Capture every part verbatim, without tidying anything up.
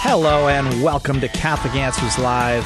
Hello and welcome to Catholic Answers Live.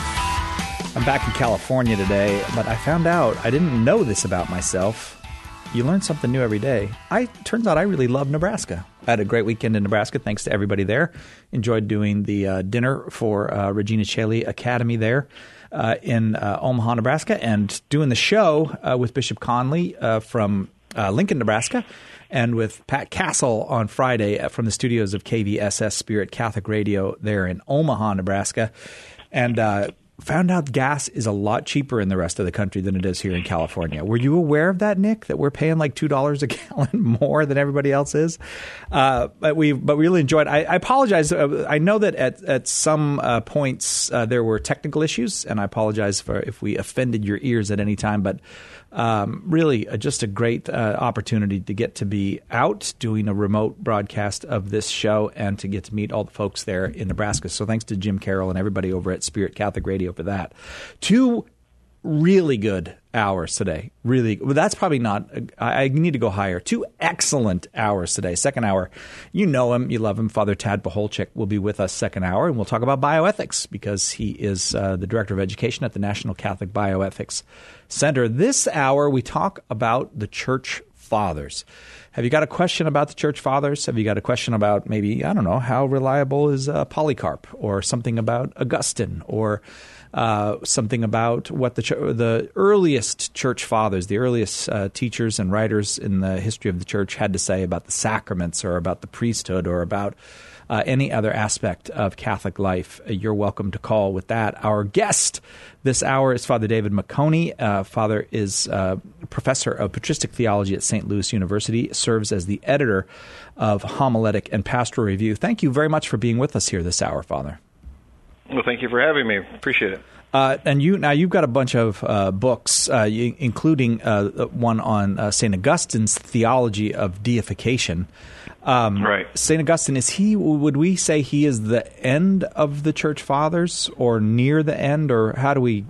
I'm back in California today, but I found out I didn't know this about myself. You learn something new every day. I turns out I really love Nebraska. I had a great weekend in Nebraska, thanks to everybody there. Enjoyed doing the uh, dinner for uh, Regina Caeli Academy there uh, in uh, Omaha, Nebraska, and doing the show uh, with Bishop Conley uh, from uh, Lincoln, Nebraska, and with Pat Castle on Friday from the studios of K V S S Spirit Catholic Radio there in Omaha, Nebraska. And uh, found out gas is a lot cheaper in the rest of the country than it is here in California. Were you aware of that, Nick, that we're paying like two dollars a gallon more than everybody else is? Uh, but we but we really enjoyed it. I, I apologize. I know that at, at some uh, points uh, there were technical issues, and I apologize for if we offended your ears at any time. But um, really, uh, just a great uh, opportunity to get to be out doing a remote broadcast of this show and to get to meet all the folks there in Nebraska. So thanks to Jim Carroll and everybody over at Spirit Catholic Radio for that. Two really good hours today. Really, well, that's probably not, I, I need to go higher. Two excellent hours today. Second hour, you know him, you love him. Father Tad Pacholczyk will be with us second hour, and we'll talk about bioethics because he is uh, the Director of Education at the National Catholic Bioethics Center. This hour, we talk about the Church Fathers. Have you got a question about the Church Fathers? Have you got a question about maybe, I don't know, how reliable is uh, Polycarp, or something about Augustine, or uh, something about what the ch- the earliest Church Fathers, the earliest uh, teachers and writers in the history of the Church had to say about the sacraments or about the priesthood or about Uh, any other aspect of Catholic life? Uh, you're welcome to call with that. Our guest this hour is Father David Macconi. Uh, Father is uh, professor of patristic theology at Saint Louis University, serves as the editor of Homiletic and Pastoral Review. Thank you very much for being with us here this hour, Father. Well, thank you for having me. Appreciate it. Uh, and you now you've got a bunch of uh, books, uh, you, including uh, one on uh, Saint Augustine's theology of deification. Um, right. Saint Augustine, is he? Would we say he is the end of the Church Fathers, or near the end, or how do we?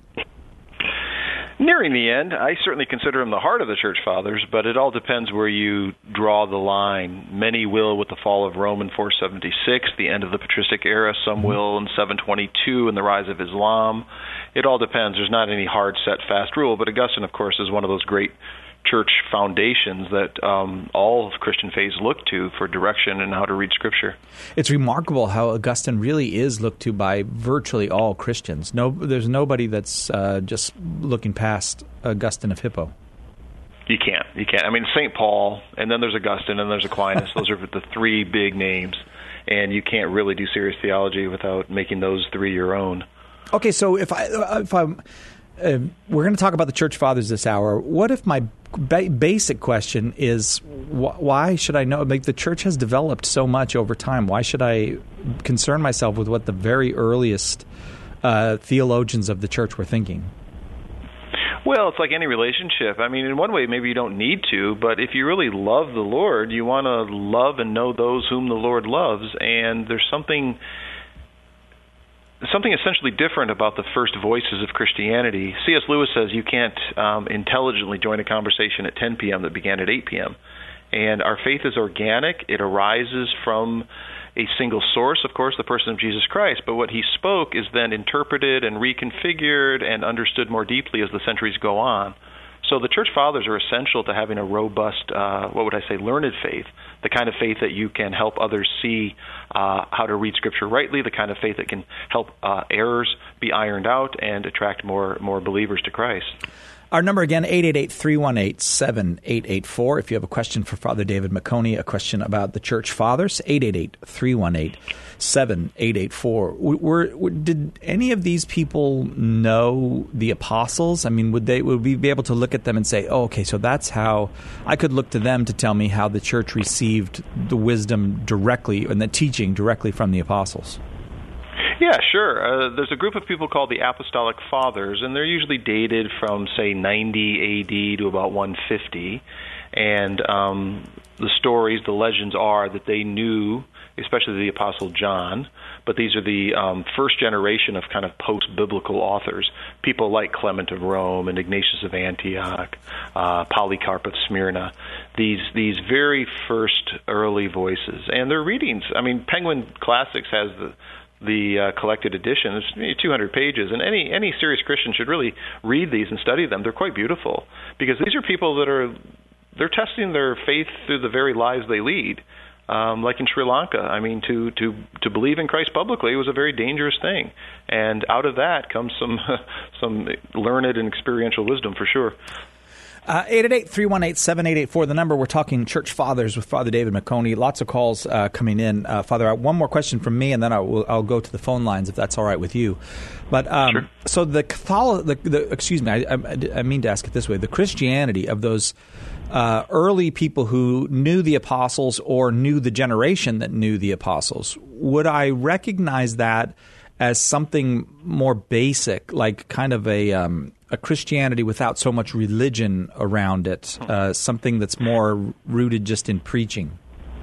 Nearing the end. I certainly consider him the heart of the Church Fathers, but it all depends where you draw the line. Many will with the fall of Rome in four seventy-six, the end of the patristic era. Some mm-hmm. will in seven twenty-two and the rise of Islam. It all depends. There's not any hard, set, fast rule, but Augustine, of course, is one of those great church foundations that um, all Christian faiths look to for direction and how to read Scripture. It's remarkable how Augustine really is looked to by virtually all Christians. No, there's nobody that's uh, just looking past Augustine of Hippo. You can't. You can't. I mean, Saint Paul, and then there's Augustine, and there's Aquinas. Those are the three big names, and you can't really do serious theology without making those three your own. Okay, so if I if I'm uh, we're going to talk about the Church Fathers this hour. What if my ba- basic question is wh- why should I know? Like, the Church has developed so much over time. Why should I concern myself with what the very earliest uh, theologians of the Church were thinking? Well, it's like any relationship. I mean, in one way, maybe you don't need to, but if you really love the Lord, you want to love and know those whom the Lord loves, and there's something something essentially different about the first voices of Christianity. C S Lewis says you can't um, intelligently join a conversation at ten p.m. that began at eight p.m., and our faith is organic. It arises from a single source, of course, the person of Jesus Christ, but what he spoke is then interpreted and reconfigured and understood more deeply as the centuries go on. So the Church Fathers are essential to having a robust, uh, what would I say, learned faith, the kind of faith that you can help others see uh, how to read Scripture rightly, the kind of faith that can help uh, errors be ironed out and attract more more believers to Christ. Our number again, eight eight eight, three one eight, seven eight eight four. If you have a question for Father David Macconi, a question about the Church Fathers, eight eight eight, three one eight, seven eight eight four. Were, were, did any of these people know the apostles? I mean, would they would we be able to look at them and say, oh, okay, so that's how I could look to them to tell me how the Church received the wisdom directly and the teaching directly from the apostles? Yeah, sure. Uh, there's a group of people called the Apostolic Fathers, and they're usually dated from, say, ninety A D to about one fifty. And um, the stories, the legends are that they knew, especially the Apostle John, but these are the um, first generation of kind of post-biblical authors, people like Clement of Rome and Ignatius of Antioch, uh, Polycarp of Smyrna, these these very first early voices. And their readings, I mean, Penguin Classics has the the uh, collected edition. It's two hundred pages, and any any serious Christian should really read these and study them. They're quite beautiful because these are people that are they're testing their faith through the very lives they lead. Um, like in Sri Lanka, I mean, to, to, to believe in Christ publicly was a very dangerous thing, and out of that comes some some learned and experiential wisdom for sure. Uh, eight eight eight, three one eight, seven eight eight four, the number. We're talking church fathers with Father David McConey. Lots of calls uh, coming in. Uh, Father, one more question from me, and then I'll, I'll go to the phone lines if that's all right with you. But um, sure. So the Catholic, the, the, excuse me, I, I, I mean to ask it this way: the Christianity of those uh, early people who knew the apostles or knew the generation that knew the apostles, would I recognize that as something more basic, like kind of a um, a Christianity without so much religion around it, uh, something that's more rooted just in preaching?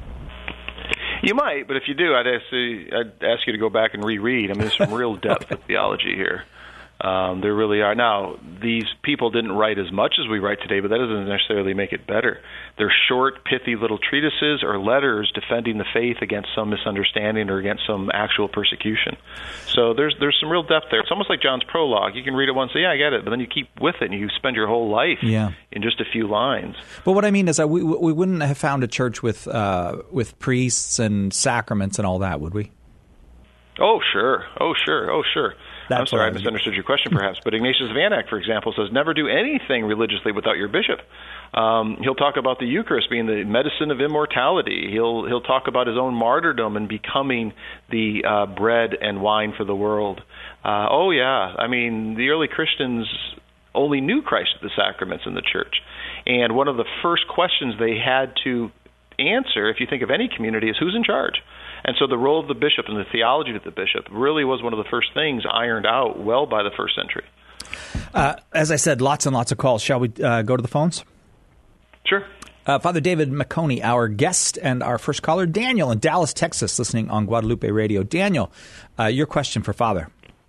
You might, but if you do, I'd ask, you, I'd ask you to go back and reread. I mean, there's some real depth of theology here. Um, there really are. Now, these people didn't write as much as we write today, but that doesn't necessarily make it better. They're short, pithy little treatises or letters defending the faith against some misunderstanding or against some actual persecution. So there's there's some real depth there. It's almost like John's prologue. You can read it once and say, yeah, I get it, but then you keep with it and you spend your whole life yeah. in just a few lines. But what I mean is that we, we wouldn't have found a church with uh, with priests and sacraments and all that, would we? Oh, sure. Oh, sure. Oh, sure. That's I'm sorry, I I misunderstood your question, perhaps. But Ignatius of Antioch, for example, says never do anything religiously without your bishop. Um, he'll talk about the Eucharist being the medicine of immortality. He'll he'll talk about his own martyrdom and becoming the uh, bread and wine for the world. Uh, oh, yeah. I mean, the early Christians only knew Christ at the sacraments in the church. And one of the first questions they had to answer, if you think of any community, is who's in charge? And so the role of the bishop and the theology of the bishop really was one of the first things ironed out well by the first century. Uh, as I said, lots and lots of calls. Shall we uh, go to the phones? Sure. Uh, Father David McConey, our guest, and our first caller, Daniel in Dallas, Texas, listening on Guadalupe Radio. Daniel, uh, your question for Father.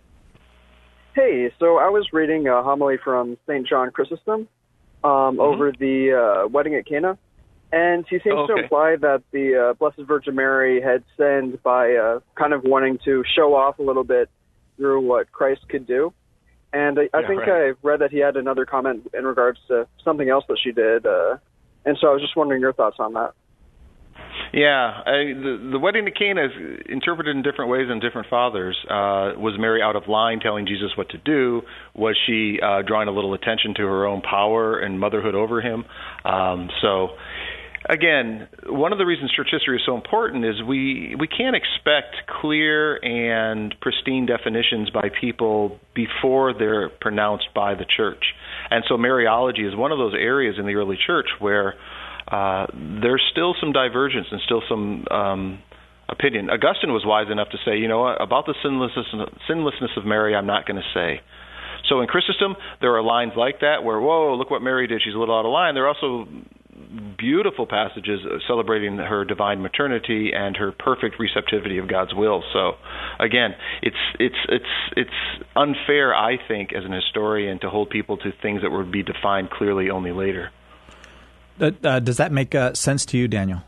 Hey, so I was reading a homily from Saint John Chrysostom um, mm-hmm. over the uh, wedding at Cana. And he seems okay. to imply that the uh, Blessed Virgin Mary had sinned by uh, kind of wanting to show off a little bit through what Christ could do. And I, I yeah, think right. I read that he had another comment in regards to something else that she did. Uh, and so I was just wondering your thoughts on that. Yeah, I, the, the wedding at Cana is interpreted in different ways in different fathers. Uh, was Mary out of line telling Jesus what to do? Was she uh, drawing a little attention to her own power and motherhood over him? Um, so... Again, one of the reasons church history is so important is we, we can't expect clear and pristine definitions by people before they're pronounced by the church. And so Mariology is one of those areas in the early church where uh, there's still some divergence and still some um, opinion. Augustine was wise enough to say, you know what, about the sinlessness, sinlessness of Mary, I'm not going to say. So in Chrysostom, there are lines like that where, whoa, look what Mary did, she's a little out of line. There are also beautiful passages celebrating her divine maternity and her perfect receptivity of God's will. So, again, it's it's it's it's unfair, I think, as an historian, to hold people to things that would be defined clearly only later. Uh, uh, does that make uh, sense to you, Daniel?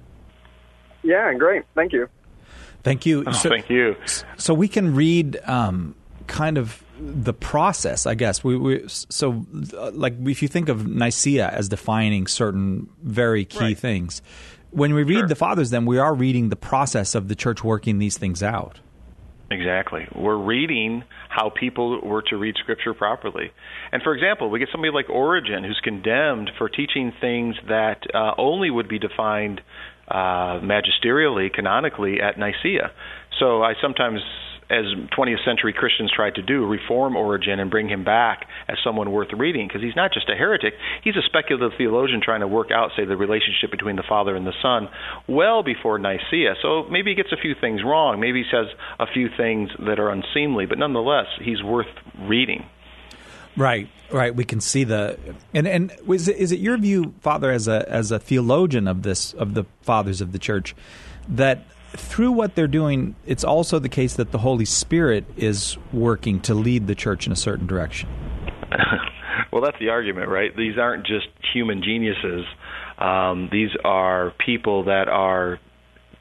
Yeah, great. Thank you. Thank you. Oh, so, thank you. So we can read um, kind of the process, I guess. We, we so uh, like if you think of Nicaea as defining certain very key right. things, when we read Sure. the Fathers, then we are reading the process of the church working these things out. Exactly. We're reading how people were to read Scripture properly. And for example, we get somebody like Origen who's condemned for teaching things that uh, only would be defined uh, magisterially, canonically at Nicaea. So I sometimes, as twentieth century Christians tried to do, reform Origen and bring him back as someone worth reading, because he's not just a heretic, he's a speculative theologian trying to work out, say, the relationship between the Father and the Son well before Nicaea. So maybe he gets a few things wrong, maybe he says a few things that are unseemly, but nonetheless, he's worth reading. Right, right. We can see the and and is it, is it your view, Father, as a as a theologian of this of the Fathers of the Church, that through what they're doing, it's also the case that the Holy Spirit is working to lead the church in a certain direction? Well, that's the argument, right? These aren't just human geniuses. Um, these are people that are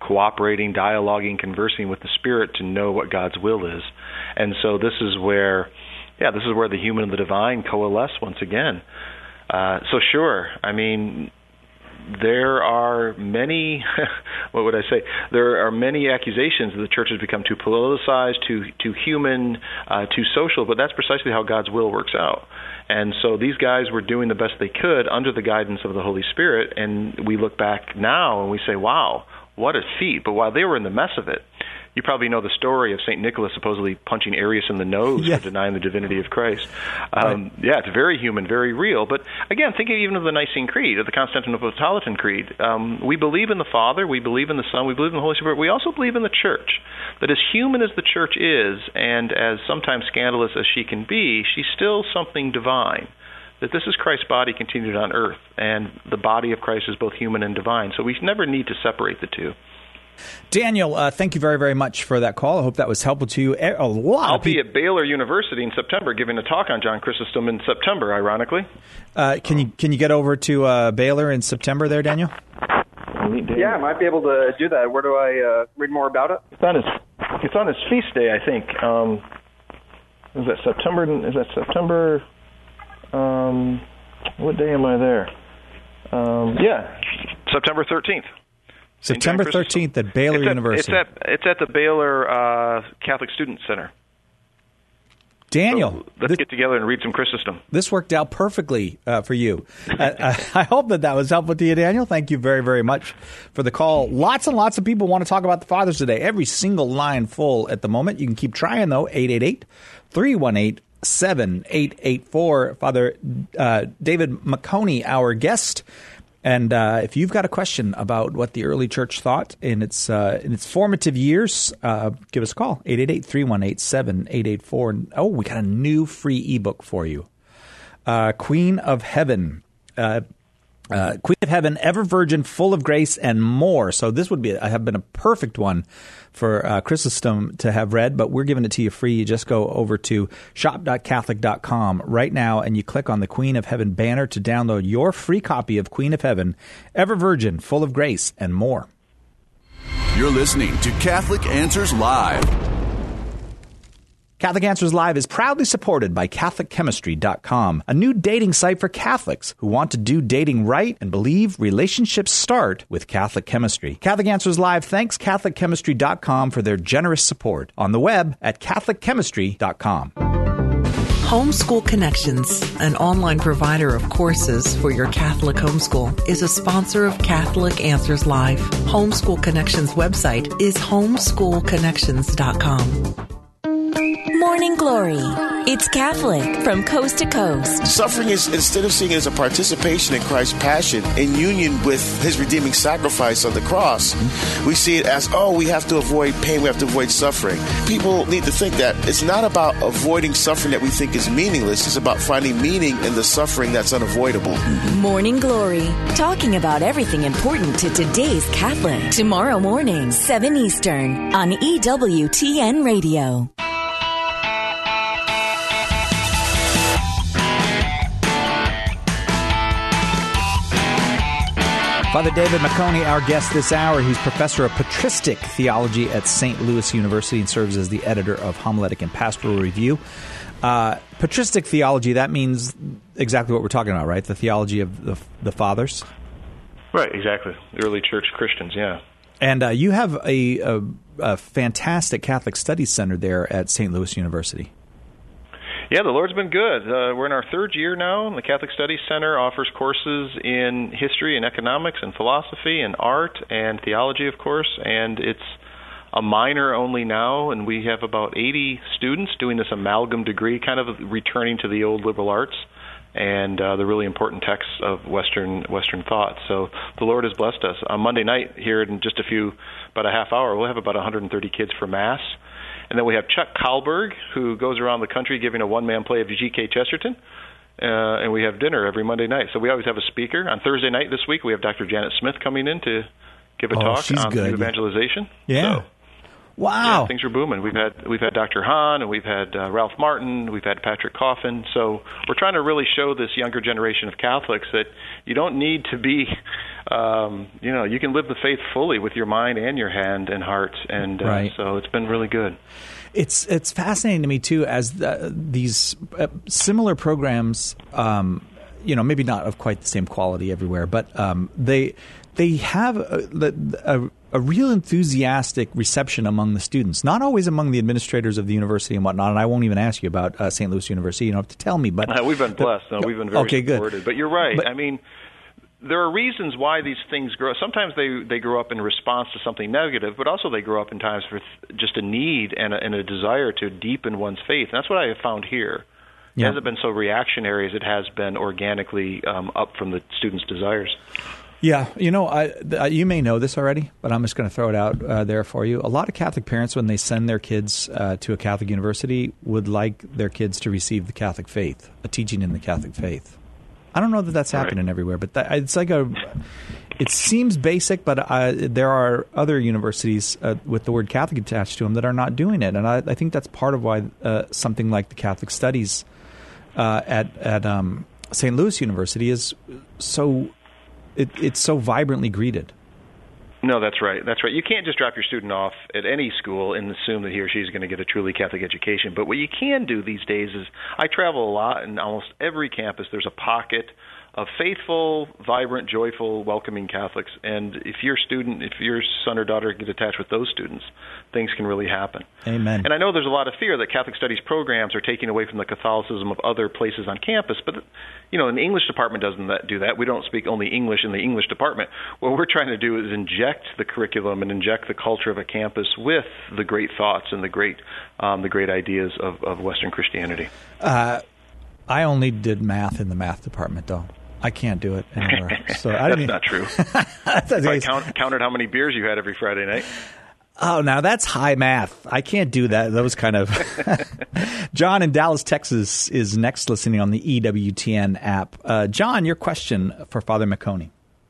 cooperating, dialoguing, conversing with the Spirit to know what God's will is. And so this is where, yeah, this is where the human and the divine coalesce once again. Uh, so sure, I mean, there are many, what would I say, there are many accusations that the church has become too politicized, too too human, uh, too social, but that's precisely how God's will works out. And so these guys were doing the best they could under the guidance of the Holy Spirit, and we look back now and we say, wow, what a feat. But while they were in the mess of it, you probably know the story of Saint Nicholas supposedly punching Arius in the nose yeah. for denying the divinity of Christ. Um, right. Yeah, it's very human, very real. But again, think even of the Nicene Creed, or the Constantinopolitan Creed. Um, we believe in the Father, we believe in the Son, we believe in the Holy Spirit. We also believe in the Church. That as human as the Church is, and as sometimes scandalous as she can be, she's still something divine. That this is Christ's body continued on earth, and the body of Christ is both human and divine. So we never need to separate the two. Daniel, uh, thank you very, very much for that call. I hope that was helpful to you. A lot I'll of people... be at Baylor University in September giving a talk on John Chrysostom in September, ironically. Uh, can you can you get over to uh, Baylor in September there, Daniel? Yeah, I might be able to do that. Where do I uh, read more about it? It's on his, it's on his feast day, I think. Um, is that September? Is that September? Um, what day am I there? Um, yeah, September thirteenth. September thirteenth at Baylor it's at, University. It's at, it's at the Baylor uh, Catholic Student Center. Daniel. So let's this, get together and read some Chrysostom. This worked out perfectly uh, for you. I, I hope that that was helpful to you, Daniel. Thank you very, very much for the call. Lots and lots of people want to talk about the Fathers today. Every single line full at the moment. You can keep trying, though. eight eight eight, three one eight, seven eight eight four. Father uh, David McConey, our guest. And uh, if you've got a question about what the early church thought in its uh, in its formative years, uh, give us a call, eight eight eight, three one eight, seven eight eight four. Oh, we got a new free ebook for you. Uh, Queen of Heaven. Uh, uh, Queen of Heaven, Ever Virgin, Full of Grace, and More. So this would be have been a perfect one for uh, Chrysostom to have read, but we're giving it to you free. You just go over to shop dot catholic dot com right now, and you click on the Queen of Heaven banner to download your free copy of Queen of Heaven, Ever Virgin, Full of Grace, and More. You're listening to Catholic Answers Live. Catholic Answers Live is proudly supported by Catholic Chemistry dot com, a new dating site for Catholics who want to do dating right and believe relationships start with Catholic chemistry. Catholic Answers Live thanks Catholic Chemistry dot com for their generous support on the web at Catholic Chemistry dot com. Homeschool Connections, an online provider of courses for your Catholic homeschool, is a sponsor of Catholic Answers Live. Homeschool Connections website is homeschool connections dot com. Morning Glory. It's Catholic from coast to coast. Suffering is, instead of seeing it as a participation in Christ's passion, in union with his redeeming sacrifice on the cross, we see it as, oh, we have to avoid pain, we have to avoid suffering. People need to think that it's not about avoiding suffering that we think is meaningless. It's about finding meaning in the suffering that's unavoidable. Morning Glory. Talking about everything important to today's Catholic. Tomorrow morning, seven Eastern, on E W T N Radio. Father David McConey, our guest this hour. He's professor of patristic theology at Saint Louis University and serves as the editor of Homiletic and Pastoral Review. Uh, patristic theology, that means exactly what we're talking about, right? The theology of the, the fathers? Right, exactly. The early church Christians, yeah. And uh, you have a, a, a fantastic Catholic Studies Center there at Saint Louis University. Yeah, the Lord's been good. Uh, we're in our third year now, and the Catholic Studies Center offers courses in history and economics and philosophy and art and theology, of course, and it's a minor only now, and we have about eighty students doing this amalgam degree, kind of returning to the old liberal arts and uh, the really important texts of Western Western thought. So the Lord has blessed us. On Monday night here in just a few, about a half hour, we'll have about one hundred thirty kids for Mass. And then we have Chuck Kalberg, who goes around the country giving a one-man play of G K Chesterton. Uh, and we have dinner every Monday night. So we always have a speaker. On Thursday night this week, we have Doctor Janet Smith coming in to give a oh, talk on good. evangelization. Yeah. So, wow. Yeah, things are booming. We've had we've had Doctor Hahn, and we've had uh, Ralph Martin, we've had Patrick Coffin. So we're trying to really show this younger generation of Catholics that you don't need to be um, you know, you can live the faith fully with your mind and your hand and heart, and uh, right. so it's been really good. It's it's fascinating to me too, as the, these uh, similar programs, um, you know, maybe not of quite the same quality everywhere, but um, they they have a, a, a real enthusiastic reception among the students, not always among the administrators of the university and whatnot. And I won't even ask you about uh, Saint Louis University. You don't have to tell me, but uh, we've been blessed. No, we've been very okay, supported. Good. But you're right. But, I mean, there are reasons why these things grow. Sometimes they, they grow up in response to something negative, but also they grow up in times for th- just a need and a, and a desire to deepen one's faith. And that's what I have found here. It yeah. hasn't been so reactionary as it has been organically um, up from the students' desires. Yeah, you know, I, th- you may know this already, but I'm just going to throw it out uh, there for you. A lot of Catholic parents, when they send their kids uh, to a Catholic university, would like their kids to receive the Catholic faith, a teaching in the Catholic faith. I don't know that that's happening right. everywhere, but that, it's like a. It seems basic, but uh, there are other universities uh, with the word Catholic attached to them that are not doing it, and I, I think that's part of why uh, something like the Catholic Studies uh, at at um, Saint Louis University is so. It, it's so vibrantly greeted. No, that's right. That's right. You can't just drop your student off at any school and assume that he or she is going to get a truly Catholic education. But what you can do these days is, I travel a lot, and almost every campus there's a pocket of faithful, vibrant, joyful, welcoming Catholics. And if your student, if your son or daughter gets attached with those students, things can really happen. Amen. And I know there's a lot of fear that Catholic studies programs are taking away from the Catholicism of other places on campus, but you know, an English department doesn't that do that. We don't speak only English in the English department. What we're trying to do is inject the curriculum and inject the culture of a campus with the great thoughts and the great, um, the great ideas of, of Western Christianity. Uh, I only did math in the math department, though. I can't do it anymore. So I That's didn't, not true. that's I count, counted how many beers you had every Friday night. Oh, now that's high math. I can't do that. Those kind of. John in Dallas, Texas is next listening on the E W T N app. Uh, John, your question for Father McConey.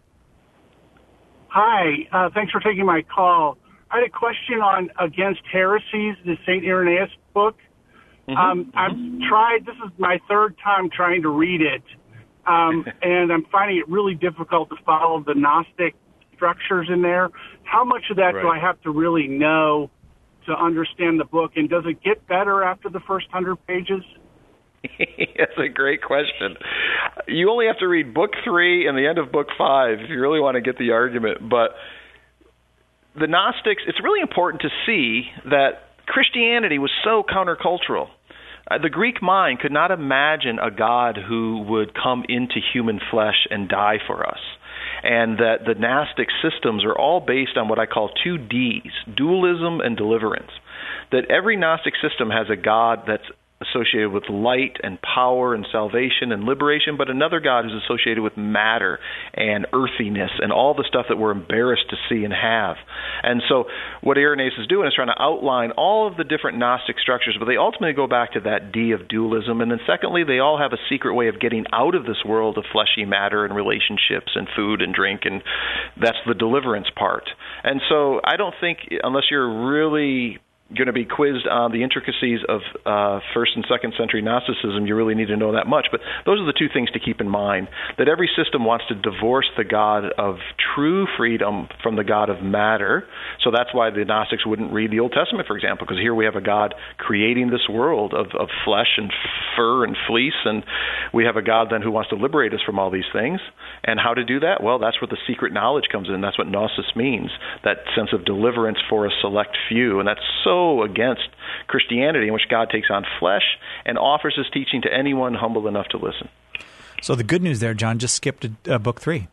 Hi. Uh, thanks for taking my call. I had a question on Against Heresies, the Saint Irenaeus book. Mm-hmm. Um, I've tried, this is my third time trying to read it. Um, and I'm finding it really difficult to follow the Gnostic structures in there. How much of that right. do I have to really know to understand the book? And does it get better after the first hundred pages? That's a great question. You only have to read book three and the end of book five if you really want to get the argument. But the Gnostics, it's really important to see that Christianity was so countercultural. Uh, the Greek mind could not imagine a God who would come into human flesh and die for us. And that the Gnostic systems are all based on what I call two Ds, dualism and deliverance. That every Gnostic system has a God that's associated with light and power and salvation and liberation, but another God who's associated with matter and earthiness and all the stuff that we're embarrassed to see and have. And so what Irenaeus is doing is trying to outline all of the different Gnostic structures, but they ultimately go back to that D of dualism. And then secondly, they all have a secret way of getting out of this world of fleshy matter and relationships and food and drink, and that's the deliverance part. And so I don't think, unless you're really going to be quizzed on the intricacies of uh, first and second century Gnosticism, you really need to know that much. But those are the two things to keep in mind, that every system wants to divorce the God of true freedom from the God of matter. So that's why the Gnostics wouldn't read the Old Testament, for example, because here we have a God creating this world of, of flesh and fur and fleece, and we have a God then who wants to liberate us from all these things. And how to do that? Well, that's where the secret knowledge comes in. That's what Gnosis means, that sense of deliverance for a select few. And that's so against Christianity, in which God takes on flesh and offers his teaching to anyone humble enough to listen. So the good news there, John, just skipped uh, book three.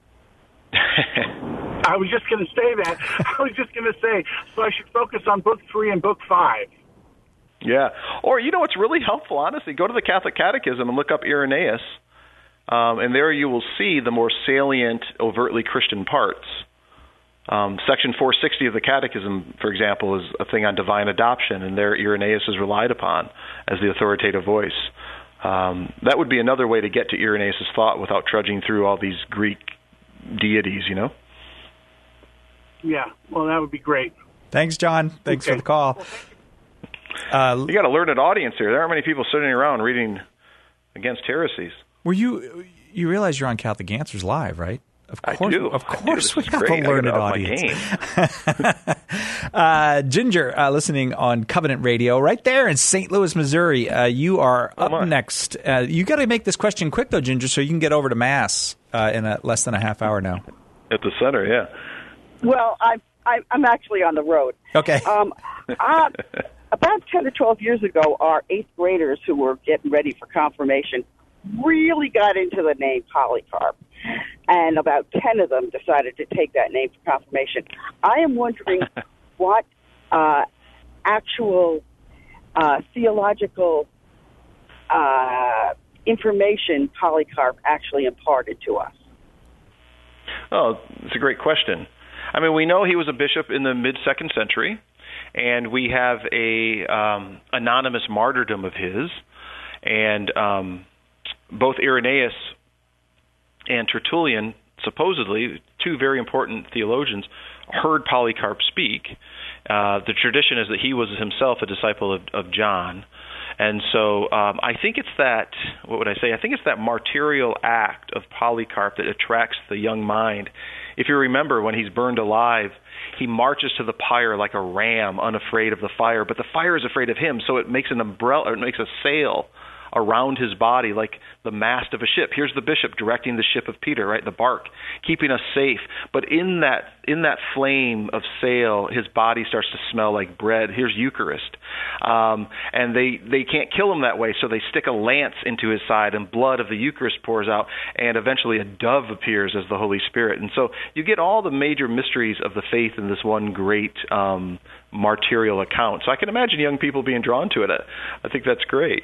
I was just going to say that. I was just going to say, so I should focus on book three and book five. Yeah. Or, you know, it's really helpful, honestly. Go to the Catholic Catechism and look up Irenaeus, um, and there you will see the more salient, overtly Christian parts. Um, section four sixty of the Catechism, for example, is a thing on divine adoption, and there Irenaeus is relied upon as the authoritative voice. Um, that would be another way to get to Irenaeus' thought without trudging through all these Greek deities, you know? Yeah, well, that would be great. Thanks, John. Thanks okay. for the call. Uh, you got a learned audience here. There aren't many people sitting around reading Against Heresies. Were you, you realize you're on Catholic Answers Live, right? Of course, I do. Of course, we have great. a learned I audience. uh, Ginger, uh, listening on Covenant Radio, right there in Saint Louis, Missouri. Uh, you are up oh next. Uh, you got to make this question quick, though, Ginger, so you can get over to Mass uh, in a, less than a half hour now. At the center, yeah. Well, I'm I'm actually on the road. Okay. Um, uh, about ten or twelve years ago, our eighth graders who were getting ready for confirmation really got into the name Polycarp. And about ten of them decided to take that name for confirmation. I am wondering what uh, actual uh, theological uh, information Polycarp actually imparted to us. Oh, it's a great question. I mean, we know he was a bishop in the mid-second century, and we have a um, anonymous martyrdom of his, and um, both Irenaeus and Tertullian, supposedly, two very important theologians, heard Polycarp speak. Uh, the tradition is that he was himself a disciple of, of John. And so um, I think it's that, what would I say, I think it's that martyrial act of Polycarp that attracts the young mind. If you remember, when he's burned alive, he marches to the pyre like a ram, unafraid of the fire, but the fire is afraid of him, so it makes an umbrella, or it makes a sail around his body like the mast of a ship. Here's the bishop directing the ship of Peter, right, the bark, keeping us safe. But in that in that flame of sail, his body starts to smell like bread. Here's Eucharist. Um, and they, they can't kill him that way, so they stick a lance into his side, and blood of the Eucharist pours out, and eventually a dove appears as the Holy Spirit. And so you get all the major mysteries of the faith in this one great um, martyrial account. So I can imagine young people being drawn to it. I, I think that's great.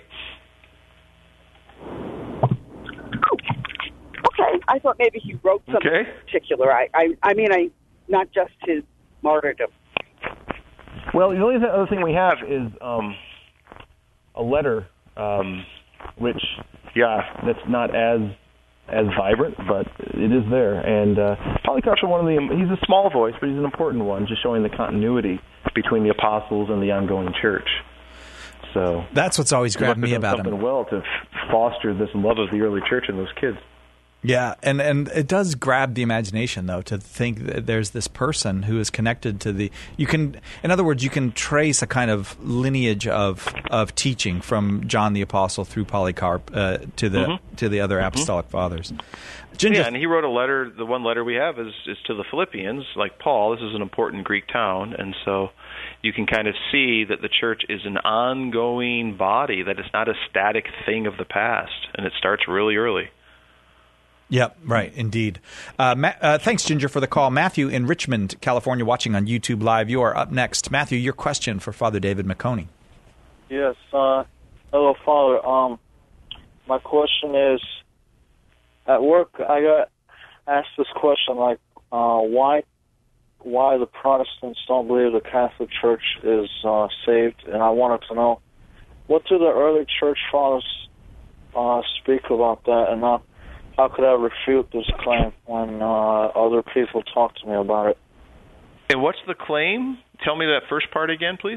Okay, I thought maybe he wrote something okay. particular. I, I, I mean, I not just his martyrdom. Well, the only other thing we have is um, a letter, um, which, yeah, that's not as as vibrant, but it is there. And uh, Polycarp's one of the, he's a small voice, but he's an important one, just showing the continuity between the apostles and the ongoing church. So that's what's always grabbed me about him. Something well to foster this love of the early church in those kids. Yeah, and, and it does grab the imagination, though, to think that there's this person who is connected to the... You can, in other words, you can trace a kind of lineage of of teaching from John the Apostle through Polycarp uh, to the mm-hmm. to the other apostolic mm-hmm. fathers. Ginger, yeah, and he wrote a letter. The one letter we have is, is to the Philippians, like Paul. This is an important Greek town, and so you can kind of see that the church is an ongoing body, that it's not a static thing of the past, and it starts really early. Yep, right, indeed. Uh, Ma- uh, thanks, Ginger, for the call. Matthew in Richmond, California, watching on YouTube Live. You are up next. Matthew, your question for Father David McConey. Yes. Uh, hello, Father. Um, my question is, at work, I got asked this question, like, uh, why why the Protestants don't believe the Catholic Church is uh, saved, and I wanted to know, what do the early church fathers uh, speak about that, and not how could I refute this claim when uh, other people talk to me about it? And what's the claim? Tell me that first part again, please.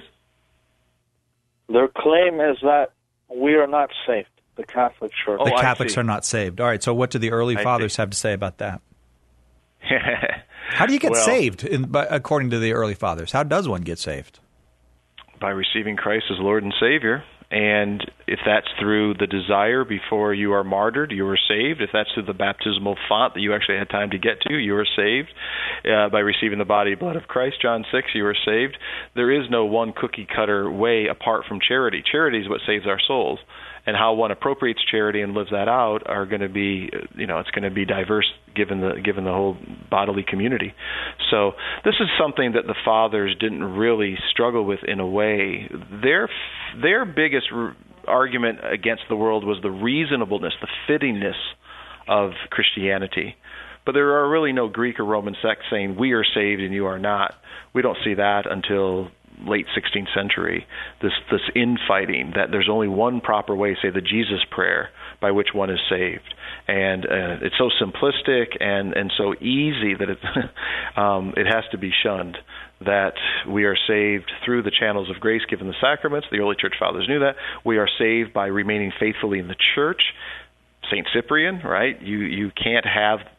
Their claim is that we are not saved, the Catholic Church. Oh, the Catholics are not saved. All right, so what do the early I fathers see. have to say about that? How do you get well, saved, in, by, according to the early fathers? How does one get saved? By receiving Christ as Lord and Savior. And if that's through the desire before you are martyred, you are saved. If that's through the baptismal font that you actually had time to get to, you are saved. Uh, by receiving the body and blood of Christ, John six, you are saved. There is no one cookie-cutter way apart from charity. Charity is what saves our souls. And how one appropriates charity and lives that out are going to be, you know, it's going to be diverse given the given the whole bodily community. So this is something that the fathers didn't really struggle with in a way. Their their biggest r- argument against the world was the reasonableness, the fittingness of Christianity. But there are really no Greek or Roman sects saying we are saved and you are not. We don't see that until late sixteenth century, this this infighting that there's only one proper way, say the Jesus prayer, by which one is saved. And uh, it's so simplistic and, and so easy that it, um, it has to be shunned, that we are saved through the channels of grace given the sacraments. The early church fathers knew that. We are saved by remaining faithfully in the church. Saint Cyprian, right? You you can't have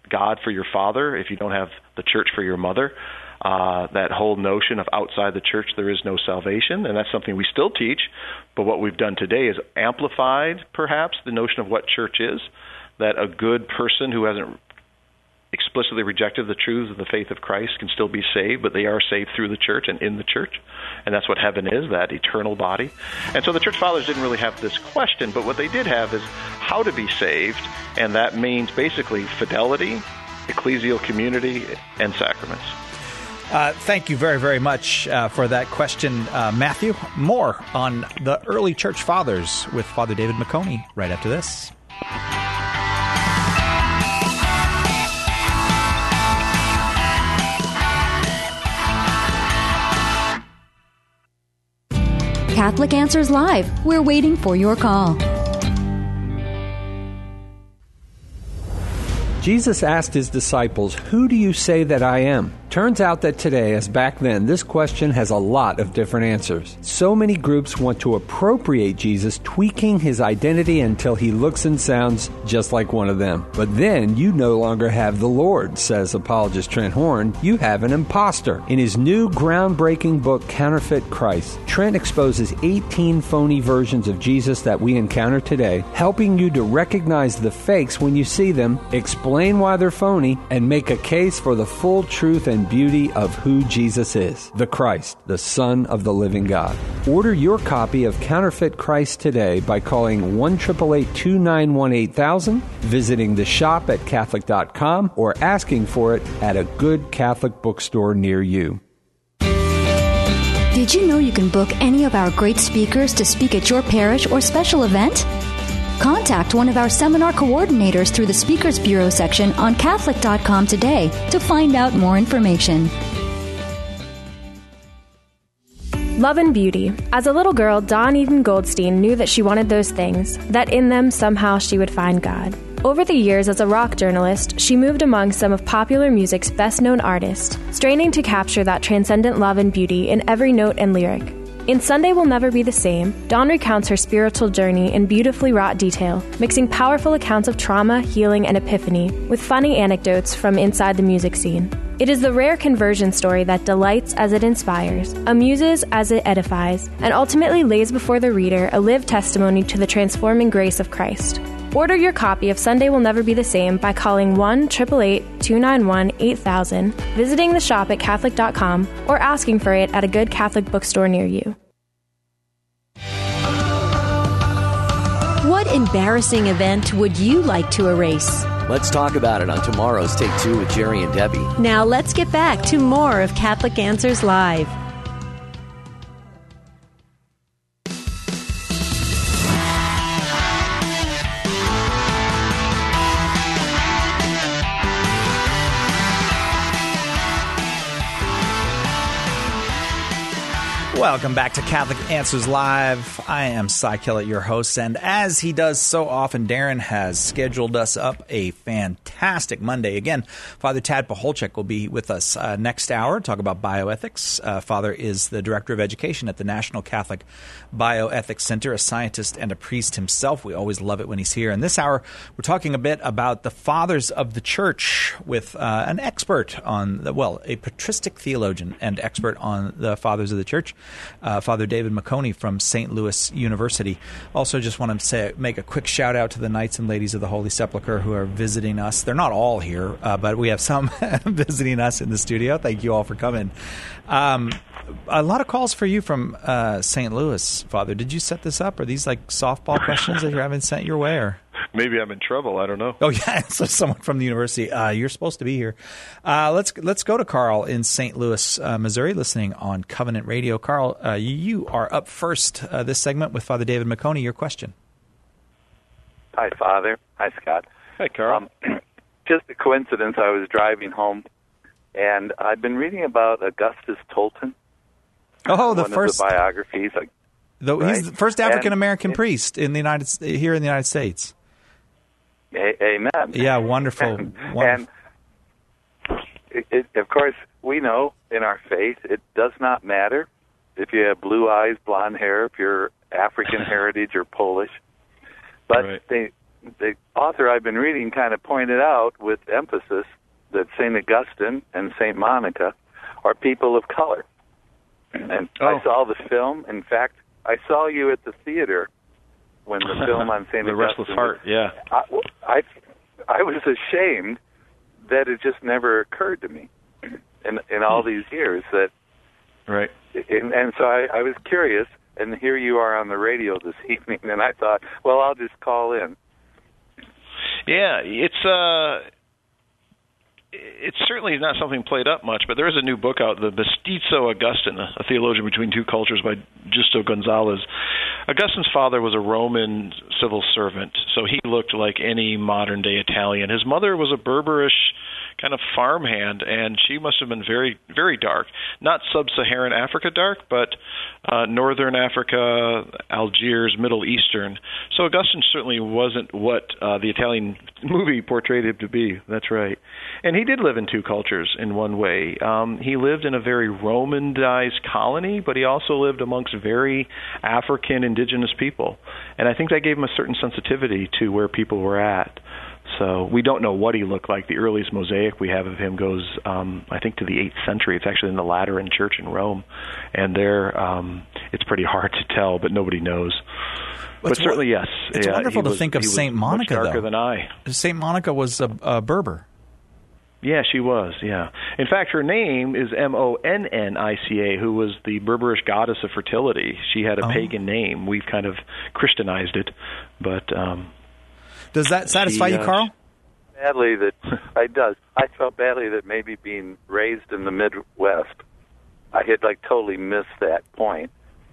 God for your father if you don't have the church for your mother. Uh, that whole notion of outside the church there is no salvation, and that's something we still teach, but what we've done today is amplified, perhaps, the notion of what church is, that a good person who hasn't explicitly rejected the truths of the faith of Christ can still be saved, but they are saved through the church and in the church, and that's what heaven is, that eternal body. And so the church fathers didn't really have this question, but what they did have is how to be saved, and that means basically fidelity, ecclesial community, and sacraments. Uh, thank you very, very much uh, for that question, uh, Matthew. More on the early church fathers with Father David McConey right after this. Catholic Answers Live. We're waiting for your call. Jesus asked his disciples, "Who do you say that I am?" Turns out that today, as back then, this question has a lot of different answers. So many groups want to appropriate Jesus, tweaking his identity until he looks and sounds just like one of them. But then you no longer have the Lord, says apologist Trent Horn. You have an imposter. In his new groundbreaking book, Counterfeit Christ, Trent exposes eighteen phony versions of Jesus that we encounter today, helping you to recognize the fakes when you see them, explain why they're phony, and make a case for the full truth and beauty of who Jesus is, the Christ, the Son of the living God. Order your copy of Counterfeit Christ today by calling one eight eight eight, two nine one, eight thousand, visiting the shop at Catholic dot com, or asking for it at a good Catholic bookstore near you. Did you know you can book any of our great speakers to speak at your parish or special event? Contact one of our seminar coordinators through the Speakers Bureau section on Catholic dot com today to find out more information. Love and beauty. As a little girl, Dawn Eden Goldstein knew that she wanted those things, that in them somehow she would find God. Over the years as a rock journalist, she moved among some of popular music's best-known artists, straining to capture that transcendent love and beauty in every note and lyric. In Sunday Will Never Be the Same, Dawn recounts her spiritual journey in beautifully wrought detail, mixing powerful accounts of trauma, healing, and epiphany with funny anecdotes from inside the music scene. It is the rare conversion story that delights as it inspires, amuses as it edifies, and ultimately lays before the reader a lived testimony to the transforming grace of Christ. Order your copy of Sunday Will Never Be the Same by calling one eight eight eight, two nine one, eight thousand, visiting the shop at Catholic dot com, or asking for it at a good Catholic bookstore near you. What embarrassing event would you like to erase? Let's talk about it on tomorrow's Take Two with Jerry and Debbie. Now let's get back to more of Catholic Answers Live. Welcome back to Catholic Answers Live. I am Cy Kellett, your host, and as he does so often, Darren has scheduled us up a fantastic Monday. Again, Father Tad Pacholczyk will be with us uh, next hour, talk about bioethics. Uh, Father is the Director of Education at the National Catholic Bioethics Center, a scientist and a priest himself. We always love it when he's here. And this hour, we're talking a bit about the Fathers of the Church with uh, an expert on, the, well, a patristic theologian and expert on the Fathers of the Church, Uh, Father David McConey from Saint Louis University. Also, just want to say, make a quick shout out to the Knights and Ladies of the Holy Sepulchre who are visiting us. They're not all here, uh, but we have some visiting us in the studio. Thank you all for coming. Um, a lot of calls for you from uh, Saint Louis, Father. Did you set this up? Are these like softball questions that you haven't sent your way? Or? Maybe I'm in trouble. I don't know. Oh, yeah. So someone from the university. Uh, you're supposed to be here. Uh, let's let's go to Carl in Saint Louis, uh, Missouri, listening on Covenant Radio. Carl, uh, you are up first uh, this segment with Father David McConey. Your question. Hi, Father. Hi, Scott. Hi, Carl. Um, just a coincidence. I was driving home, and I've been reading about Augustus Tolton. Oh, the one first of the biographies. Like, the, right? He's the first African American And, priest in the United here in the United States. A- amen. Yeah, wonderful. and wonderful. and it, it, of course, we know in our faith it does not matter if you have blue eyes, blonde hair, if you're African heritage or Polish. But right. they the author I've been reading kind of pointed out with emphasis that Saint Augustine and Saint Monica are people of color. And oh. I saw the film. In fact, I saw you at the theater when the film on Saint The Augustine Restless Heart, yeah. I, I, I was ashamed that it just never occurred to me in, in all these years. That Right. And, and so I, I was curious, and here you are on the radio this evening, and I thought, well, I'll just call in. Yeah, it's uh, it's certainly not something played up much, but there is a new book out, The Mestizo Augustine, a theologian between two cultures by Justo Gonzalez. Augustine's father was a Roman civil servant, so he looked like any modern-day Italian. His mother was a Berberish kind of farmhand, and she must have been very, very dark. Not sub-Saharan Africa dark, but uh, northern Africa, Algiers, Middle Eastern. So Augustine certainly wasn't what uh, the Italian movie portrayed him to be. That's right. And he did live in two cultures in one way. Um, he lived in a very Romanized colony, but he also lived amongst very African indigenous people. And I think that gave him a certain sensitivity to where people were at. So we don't know what he looked like. The earliest mosaic we have of him goes, um, I think, to the eighth century. It's actually in the Lateran Church in Rome. And there, um, it's pretty hard to tell, but nobody knows. But It's certainly, wo- yes. It's yeah, wonderful he to was- think of he was Saint Monica, much darker though. than I. Saint Monica was a, a Berber. Yeah, she was, yeah. In fact, her name is M O N N I C A, who was the Berberish goddess of fertility. She had a Oh. pagan name. We've kind of Christianized it. But um, Does that satisfy she, you, uh, Carl? Badly that I does. I felt badly that maybe being raised in the Midwest, I had like totally missed that point.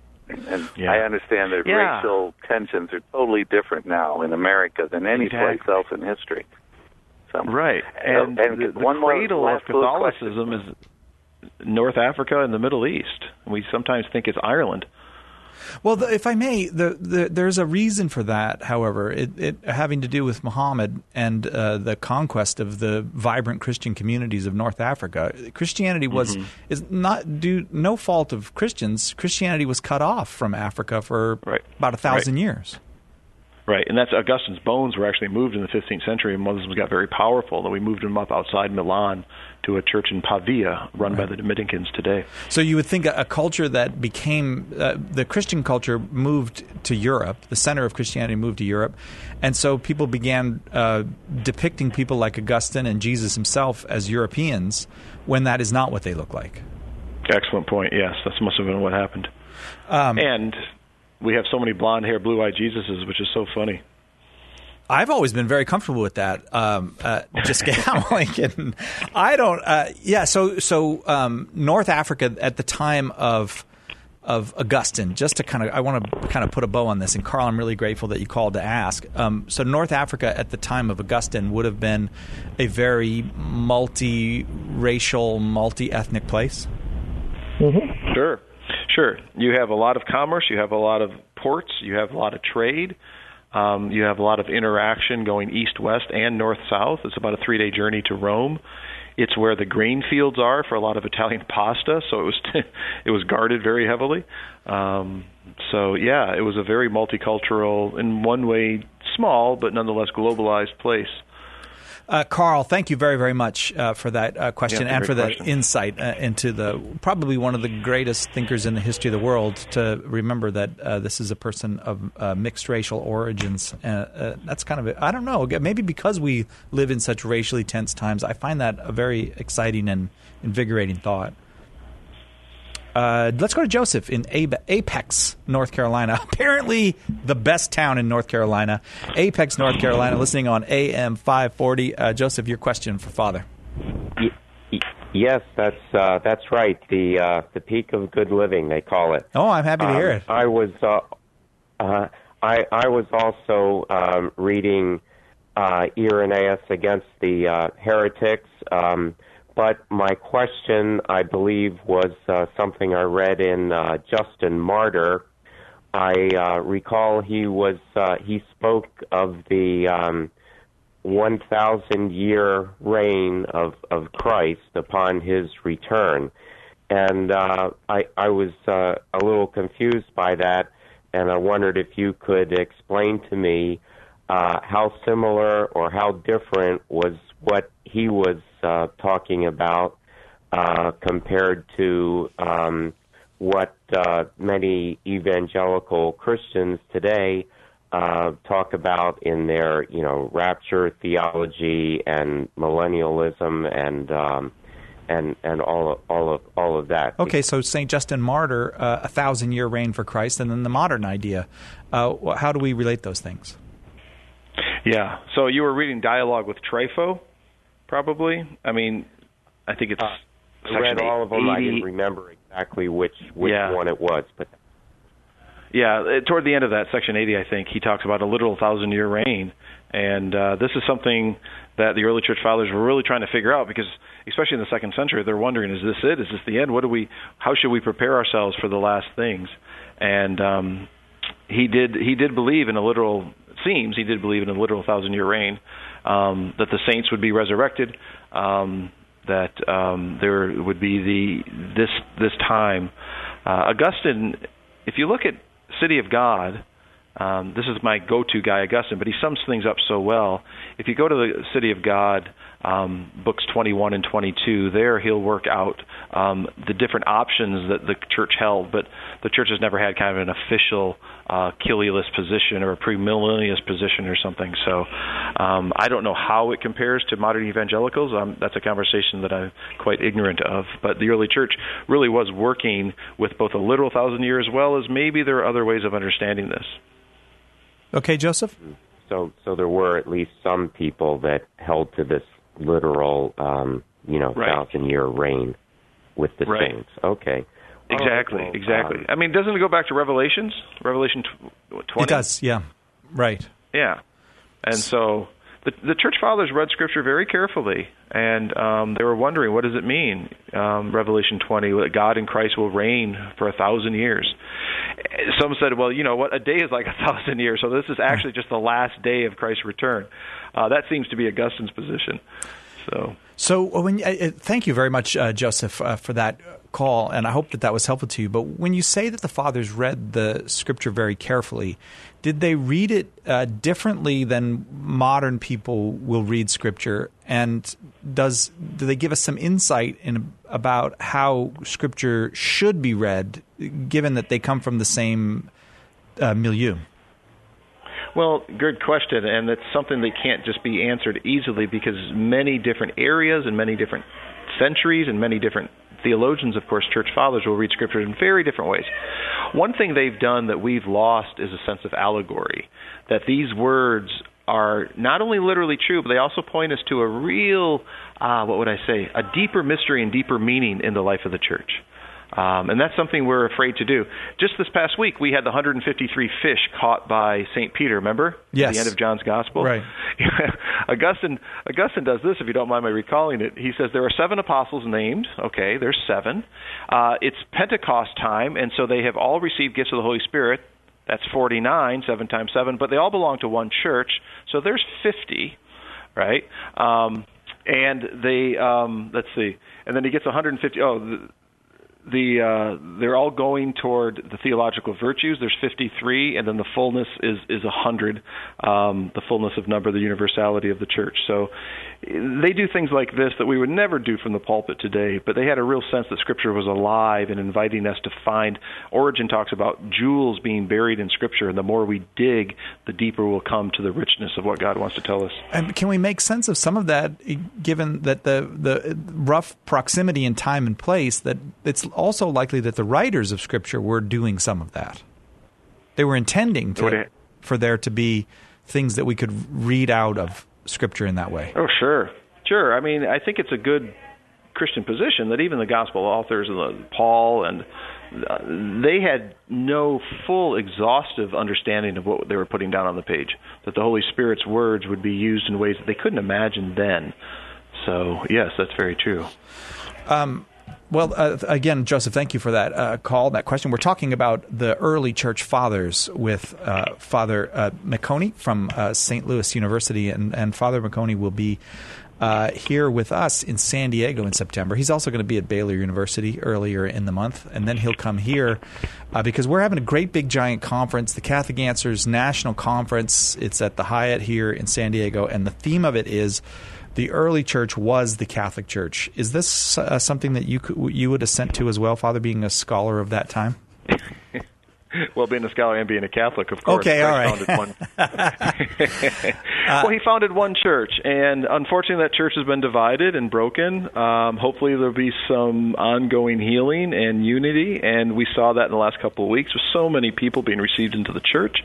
And Yeah. I understand that Yeah. racial tensions are totally different now in America than any Exactly. place else in history. So, right. And, and the, the one more cradle of last little question. Catholicism is North Africa and the Middle East. We sometimes think it's Ireland. Well, the, if I may, the, the, there's a reason for that, however, it, it having to do with Muhammad and uh, the conquest of the vibrant Christian communities of North Africa. Christianity was Mhm. is not due no fault of Christians. Christianity was cut off from Africa for Right. about a thousand Right. years. Right, and that's Augustine's bones were actually moved in the fifteenth century, and Muslims got very powerful. Then we moved them up outside Milan to a church in Pavia, run by the Dominicans today. So you would think a, a culture that became uh, the Christian culture moved to Europe, the center of Christianity moved to Europe, and so people began uh, depicting people like Augustine and Jesus himself as Europeans when that is not what they look like. Excellent point. Yes, that must have been what happened. Um, and we have so many blonde-haired, blue-eyed Jesuses, which is so funny. I've always been very comfortable with that. Um, uh, just I'm only kidding. I don't. Uh, yeah. So so um, North Africa at the time of of Augustine. Just to kind of, I want to kind of put a bow on this. And Carl, I'm really grateful that you called to ask. Um, so North Africa at the time of Augustine would have been a very multi-racial, multi-ethnic place. Mm-hmm. Sure, sure. You have a lot of commerce. You have a lot of ports. You have a lot of trade. Um, you have a lot of interaction going east-west and north-south. It's about a three-day journey to Rome. It's where the grain fields are for a lot of Italian pasta, so it was it was guarded very heavily. Um, so yeah, it was a very multicultural, in one way small but nonetheless globalized place. Uh, Carl, thank you very, very much uh, for that uh, question Yeah, and great for that question. insight uh, into the probably one of the greatest thinkers in the history of the world. To remember that uh, this is a person of uh, mixed racial origins. Uh, uh, that's kind of, a, I don't know, maybe because we live in such racially tense times, I find that a very exciting and invigorating thought. Uh, let's go to Joseph in Apex, North Carolina. Apparently the best town in North Carolina. Apex, North Carolina, listening on A M five forty. Uh, Joseph, your question for Father. Y- y- yes, that's uh, that's right. The uh, the peak of good living, they call it. Oh, I'm happy to hear Um, it. I was uh, uh, I I was also um, reading uh, Irenaeus against the uh, heretics. Um, But my question, I believe, was uh, something I read in uh, Justin Martyr. I uh, recall he was uh, he spoke of the um, one thousand year reign of, of Christ upon his return, and uh, I I was uh, a little confused by that, and I wondered if you could explain to me uh, how similar or how different was what he was uh, talking about uh, compared to um, what uh, many evangelical Christians today uh, talk about in their, you know, rapture theology and millennialism and um, and and all of, all of all of that. Okay, so Saint Justin Martyr, uh, a thousand-year reign for Christ, and then the modern idea. Uh, how do we relate those things? Yeah. So you were reading Dialogue with Trypho, probably. I mean, I think it's. Uh, I read all of them. eighty. I didn't remember exactly which which yeah. one it was, but. Yeah, toward the end of that, section eighty, I think, he talks about a literal thousand-year reign. And uh, this is something that the early church fathers were really trying to figure out because, especially in the second century, they're wondering, is this it? Is this the end? What do we? How should we prepare ourselves for the last things? And um, he did he did believe in a literal, it seems, he did believe in a literal thousand-year reign, um, that the saints would be resurrected, um, that um, there would be the this, this time. Uh, Augustine, if you look at City of God, um, this is my go-to guy, Augustine, but he sums things up so well. If you go to the City of God, um, books twenty-one and twenty-two, there he'll work out um, the different options that the church held, but the church has never had kind of an official uh, Kilialist position or a premillennialist position or something. So um, I don't know how it compares to modern evangelicals. Um, that's a conversation that I'm quite ignorant of. But the early church really was working with both a literal thousand year as well as maybe there are other ways of understanding this. Okay, Joseph? So, so there were at least some people that held to this literal, um, you know, right. thousand-year reign with the right. saints. Okay. Exactly, right, well, exactly. Um, I mean, doesn't it go back to Revelations? Revelation twenty? It does, yeah. Right. Yeah. And so the, the church fathers read Scripture very carefully, and um, they were wondering, what does it mean, um, Revelation twenty, that God in Christ will reign for a thousand years? Some said, well, you know what, a day is like a thousand years, so this is actually just the last day of Christ's return. Uh, that seems to be Augustine's position. So, so when uh, thank you very much, uh, Joseph, uh, for that call, and I hope that that was helpful to you. But when you say that the fathers read the Scripture very carefully, did they read it uh, differently than modern people will read Scripture? And does do they give us some insight in about how Scripture should be read, given that they come from the same uh, milieu? Well, good question, and it's something that can't just be answered easily because many different areas and many different centuries and many different theologians, of course, church fathers, will read Scripture in very different ways. One thing they've done that we've lost is a sense of allegory, that these words are not only literally true, but they also point us to a real, uh, what would I say, a deeper mystery and deeper meaning in the life of the church. Um, and that's something we're afraid to do. Just this past week, we had the one hundred fifty-three fish caught by Saint Peter, remember? Yes. At the end of John's Gospel? Right. Augustine, Augustine does this, if you don't mind my recalling it. He says there are seven apostles named. Okay, there's seven. Uh, it's Pentecost time, and so they have all received gifts of the Holy Spirit. That's forty-nine, seven times seven, but they all belong to one church, so there's fifty, right? Um, and they, um, let's see, and then he gets one hundred fifty, oh, the, The uh, they're all going toward the theological virtues. There's fifty-three, and then the fullness is is one hundred, um, the fullness of number, the universality of the church. So they do things like this that we would never do from the pulpit today, but they had a real sense that Scripture was alive and inviting us to find. Origen talks about jewels being buried in Scripture, and the more we dig, the deeper we'll come to the richness of what God wants to tell us. And can we make sense of some of that, given that the, the rough proximity in time and place, that it's also likely that the writers of Scripture were doing some of that? They were intending to, for there to be things that we could read out of Scripture in that way. Oh, sure. Sure. I mean, I think it's a good Christian position that even the gospel authors, and Paul, and uh, they had no full, exhaustive understanding of what they were putting down on the page, that the Holy Spirit's words would be used in ways that they couldn't imagine then. So, yes, that's very true. Um Well, uh, again, Joseph, thank you for that uh, call, that question. We're talking about the early church fathers with uh, Father uh, McConey from uh, Saint Louis University, and, and Father McConey will be uh, here with us in San Diego in September. He's also going to be at Baylor University earlier in the month, and then he'll come here uh, because we're having a great big giant conference, the Catholic Answers National Conference. It's at the Hyatt here in San Diego, and the theme of it is the early church was the Catholic Church. Is this uh, something that you could, you would assent to as well, Father, being a scholar of that time? Well, being a scholar and being a Catholic, of course. Okay, all right. Founded one. Well, he founded one church, and unfortunately that church has been divided and broken. Um, hopefully there'll be some ongoing healing and unity, and we saw that in the last couple of weeks with so many people being received into the church.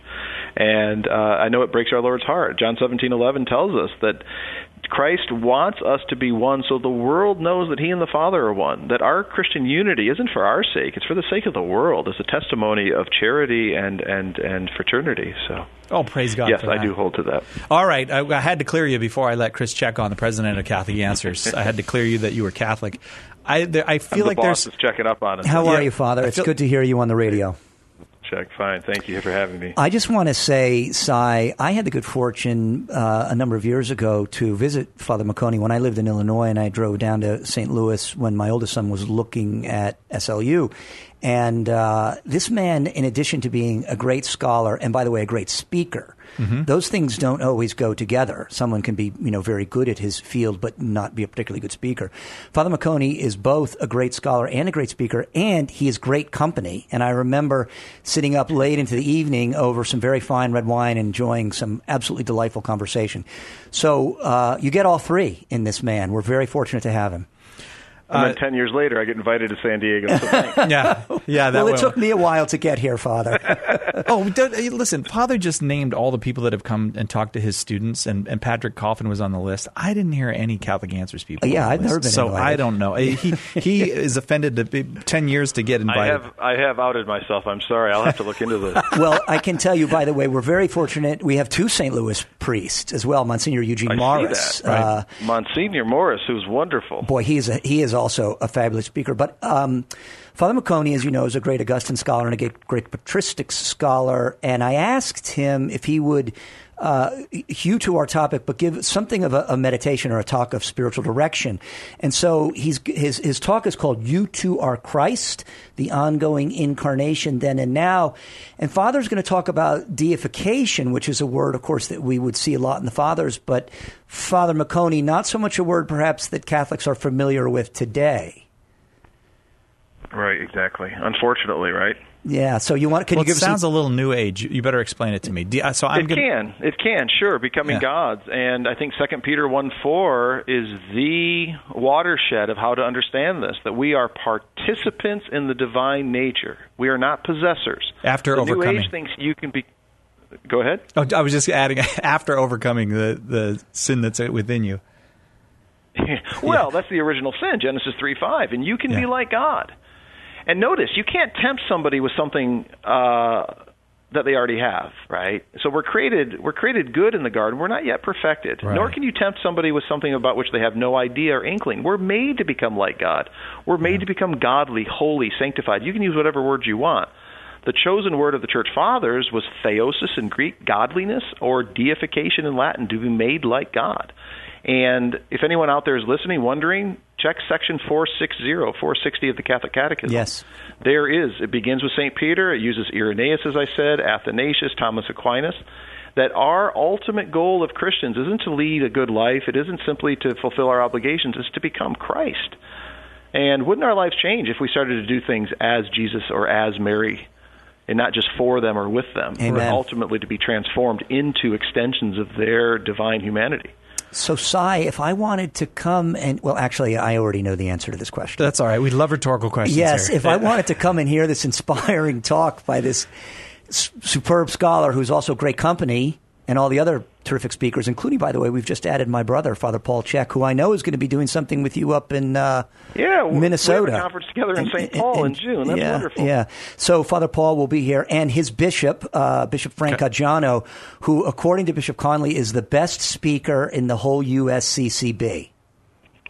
And uh, I know it breaks our Lord's heart. John seventeen eleven tells us that Christ wants us to be one so the world knows that he and the Father are one, that our Christian unity isn't for our sake, it's for the sake of the world. It's a testimony of charity and, and, and fraternity. So, oh, praise God. Yes, for that. I do hold to that. All right. I, I had to clear you before I let Chris check on, the president of Catholic Answers. I had to clear you that you were Catholic. I, there, I feel I'm like the boss there's... is checking up on us. How yeah. are you, Father? It's good to hear you on the radio. Check. Fine. Thank you for having me. I just want to say, Cy, I had the good fortune uh, a number of years ago to visit Father Macconi when I lived in Illinois, and I drove down to Saint Louis when my oldest son was looking at S L U. And uh, this man, in addition to being a great scholar, and by the way, a great speaker, mm-hmm. those things don't always go together. Someone can be, you know, very good at his field, but not be a particularly good speaker. Father Macconi is both a great scholar and a great speaker, and he is great company. And I remember sitting up late into the evening over some very fine red wine and enjoying some absolutely delightful conversation. So uh, you get all three in this man. We're very fortunate to have him. And then uh, ten years later, I get invited to San Diego. So thanks. yeah, yeah. That well, it will. took me a while to get here, Father. oh, listen, Father just named all the people that have come and talked to his students, and, and Patrick Coffin was on the list. I didn't hear any Catholic Answers people. Yeah, on I've the list, never been so invited. I don't know. He he is offended to be ten years to get invited. I have I have outed myself. I'm sorry. I'll have to look into this. Well, I can tell you, by the way, we're very fortunate. We have two Saint Louis priests as well, Monsignor Eugene I Morris. See that, right? uh, Monsignor Morris, who's wonderful. Boy, he is a, he is also a fabulous speaker. But um, Father Macconi, as you know, is a great Augustin scholar and a great, great patristics scholar. And I asked him if he would uh, hew to our topic, but give something of a, a meditation or a talk of spiritual direction. And so he's, his his talk is called "You Two Are Christ: The Ongoing Incarnation Then and Now." And Father's going to talk about deification, which is a word, of course, that we would see a lot in the Fathers. But Father Macconi, not so much a word perhaps that Catholics are familiar with today. Right, exactly. Unfortunately, right? Yeah. So you want? Can well, you give? It sounds some... a little New Age. You better explain it to me. So I'm it gonna... can. It can. Sure, becoming yeah. gods, and I think Second Peter one four is the watershed of how to understand this. That we are participants in the divine nature. We are not possessors. After the overcoming, New Age thinks you can be. Go ahead. Oh, I was just adding after overcoming the the sin that's within you. well, yeah. that's the original sin, Genesis three five, and you can yeah. be like God. And notice, you can't tempt somebody with something uh, that they already have, right? So we're created we're created good in the garden. We're not yet perfected. Right. Nor can you tempt somebody with something about which they have no idea or inkling. We're made to become like God. We're made yeah. to become godly, holy, sanctified. You can use whatever words you want. The chosen word of the Church Fathers was theosis in Greek, godliness, or deification in Latin, to be made like God. And if anyone out there is listening, wondering, check section four sixty, four sixty of the Catholic Catechism. Yes. There is. It begins with Saint Peter. It uses Irenaeus, as I said, Athanasius, Thomas Aquinas. That our ultimate goal of Christians isn't to lead a good life. It isn't simply to fulfill our obligations. It's to become Christ. And wouldn't our lives change if we started to do things as Jesus or as Mary, and not just for them or with them, Amen. But ultimately to be transformed into extensions of their divine humanity? So, Cy, if I wanted to come and, well, actually, I already know the answer to this question. That's all right. We love rhetorical questions Yes, here. if I wanted to come and hear this inspiring talk by this s- superb scholar who's also great company and all the other terrific speakers, including, by the way, we've just added my brother, Father Paul Check, who I know is going to be doing something with you up in uh, yeah, Minnesota. We have a conference together in Saint Paul in June. That's yeah, wonderful. Yeah. So Father Paul will be here, and his bishop, uh, Bishop Frank Caggiano, who, according to Bishop Conley, is the best speaker in the whole U S C C B.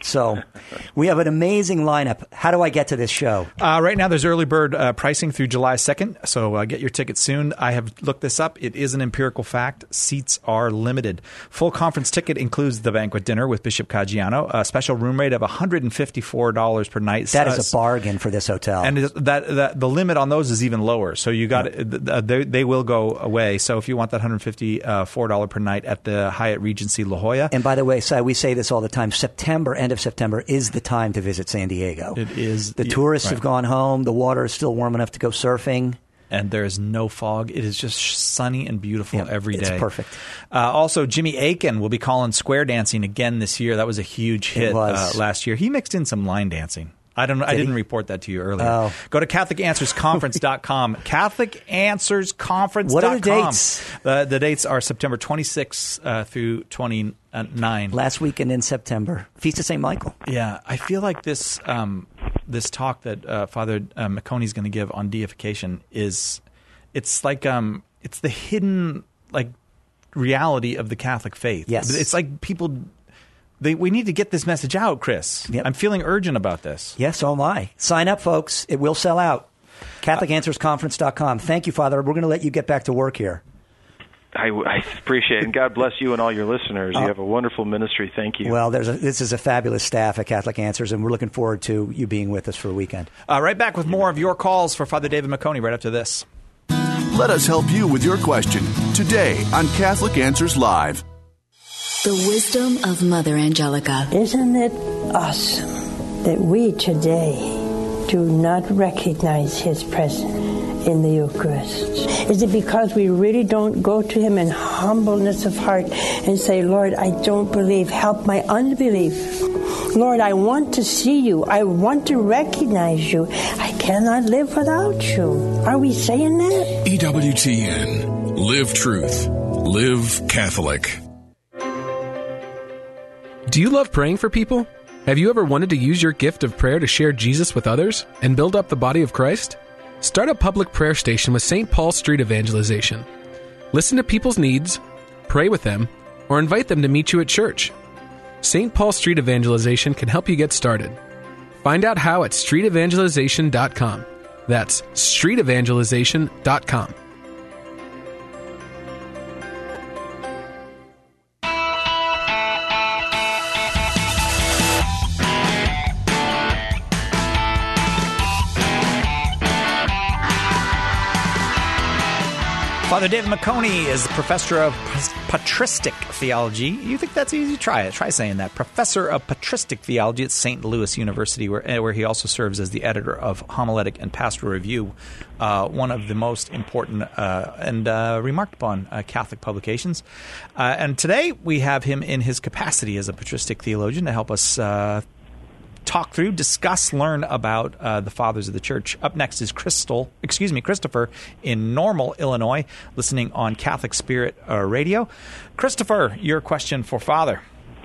So we have an amazing lineup. How do I get to this show? Uh, right now, there's early bird uh, pricing through July second, so uh, get your tickets soon. I have looked this up. It is an empirical fact. Seats are limited. Full conference ticket includes the banquet dinner with Bishop Caggiano, a special room rate of one hundred fifty-four dollars per night. That is a bargain for this hotel. And that, that the limit on those is even lower. So you got yeah. they, they will go away. So if you want that one hundred fifty-four dollars per night at the Hyatt Regency La Jolla. And by the way, Si, we say this all the time. September, end of September, is the time to visit San Diego. It is. The tourists right. have gone home. The water is still warm enough to go surfing. And there is no fog. It is just sunny and beautiful yeah, every day. It's perfect. Uh, also, Jimmy Aiken will be calling square dancing again this year. That was a huge hit uh, last year. He mixed in some line dancing. I don't know. Did I didn't he? report that to you earlier. Oh. Go to Catholic Answers Conference dot com. Catholic Answers Conference dot com. What are the dates? The, the dates are September twenty-sixth uh, through twenty-ninth. Last weekend in September. Feast of Saint Michael. Yeah. I feel like this um, this talk that uh, Father uh, McConey is going to give on deification is, it's like, um, it's the hidden, like, reality of the Catholic faith. Yes. It's like people... They, we need to get this message out, Chris. Yep. I'm feeling urgent about this. Yes, so am I. Sign up, folks. It will sell out. Catholic Answers Conference dot com. Thank you, Father. We're going to let you get back to work here. I, I appreciate it. And God bless you and all your listeners. You uh, have a wonderful ministry. Thank you. Well, there's a, this is a fabulous staff at Catholic Answers, and we're looking forward to you being with us for a weekend. Uh, right back with more of your calls for Father David McConey right after this. Let us help you with your question today on Catholic Answers Live. The wisdom of Mother Angelica. Isn't it awesome that we today do not recognize his presence in the Eucharist? Is it because we really don't go to him in humbleness of heart and say, Lord, I don't believe, help my unbelief. Lord, I want to see you. I want to recognize you. I cannot live without you. Are we saying that? E W T N. Live truth. Live Catholic. Do you love praying for people? Have you ever wanted to use your gift of prayer to share Jesus with others and build up the body of Christ? Start a public prayer station with Saint Paul Street Evangelization. Listen to people's needs, pray with them, or invite them to meet you at church. Saint Paul Street Evangelization can help you get started. Find out how at street evangelization dot com. That's street evangelization dot com. Father David McConey is the professor of patristic theology. You think that's easy? Try it. Try saying that. Professor of patristic theology at Saint Louis University, where, where he also serves as the editor of Homiletic and Pastoral Review, uh, one of the most important uh, and uh, remarked upon uh, Catholic publications. Uh, and today we have him in his capacity as a patristic theologian to help us uh, talk through, discuss, learn about uh, the fathers of the church. Up next is Crystal, excuse me, Christopher in Normal, Illinois, listening on Catholic Spirit uh, Radio. Christopher, your question for Father.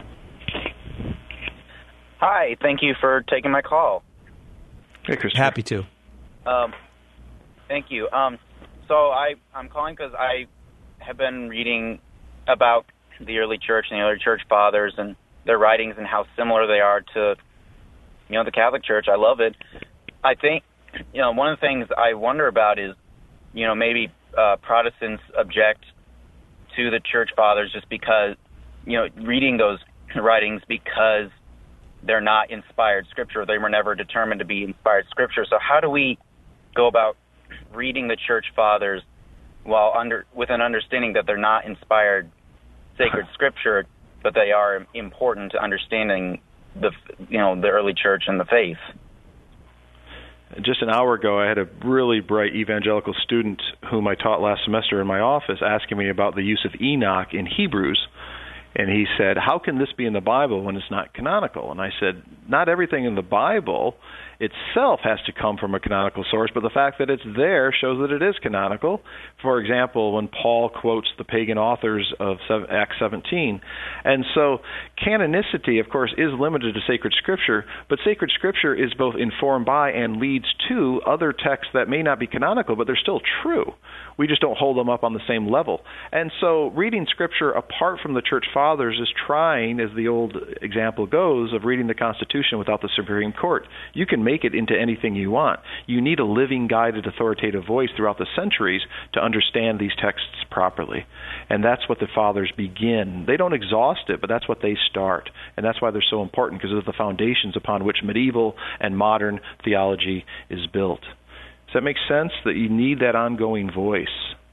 Hi, thank you for taking my call. Hey, Christopher. Happy to. Um, thank you. Um, so I, I'm calling because I have been reading about the early church and the early church fathers and their writings and how similar they are to You know, the Catholic Church. I love it. I think, you know, one of the things I wonder about is, you know, maybe uh, Protestants object to the Church Fathers just because, you know, reading those writings because they're not inspired Scripture. They were never determined to be inspired Scripture. So how do we go about reading the Church Fathers while under with an understanding that they're not inspired sacred Scripture, but they are important to understanding the you know the early church and the faith? Just an hour ago, I had a really bright evangelical student whom I taught last semester in my office asking me about the use of Enoch in Hebrews. And he said, how can this be in the Bible when it's not canonical? And I said, not everything in the Bible itself has to come from a canonical source, but the fact that it's there shows that it is canonical. For example, when Paul quotes the pagan authors of Acts seventeen. And so canonicity, of course, is limited to sacred Scripture, but sacred Scripture is both informed by and leads to other texts that may not be canonical, but they're still true. We just don't hold them up on the same level. And so reading Scripture apart from the Church Fathers is trying, as the old example goes, of reading the Constitution without the Supreme Court. You can make it into anything you want. You need a living, guided, authoritative voice throughout the centuries to understand these texts properly. And that's what the Fathers begin. They don't exhaust it, but that's what they start. And that's why they're so important, because of the foundations upon which medieval and modern theology is built. Does that make sense, that you need that ongoing voice?